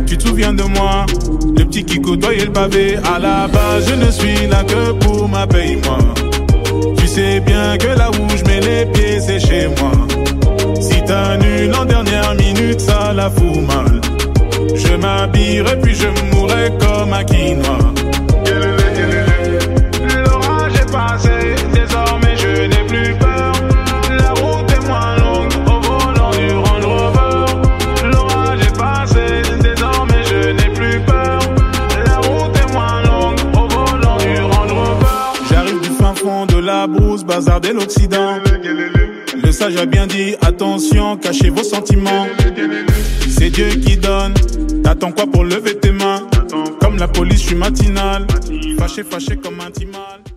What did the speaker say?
tu te souviens de moi? Le petit qui côtoyait le pavé. À la base, je ne suis là que pour ma paye-moi. Tu sais bien que là où je mets les pieds, c'est chez moi. Si t'annules en dernière minute, ça la fout mal. Je m'habillerai puis je mourrai comme un quinoa. L'orage est passé, désormais je n'ai plus peur. La route est moins longue au volant du Range Rover. L'orage est passé, désormais je n'ai plus peur. La route est moins longue au volant du Range Rover. J'arrive du fin fond de la brousse, bazar de l'Occident. Le sage a bien dit, attention, cachez vos sentiments. C'est Dieu qui donne, t'attends quoi pour lever tes mains? Comme la police, je suis matinal. Fâché, fâché comme un timal.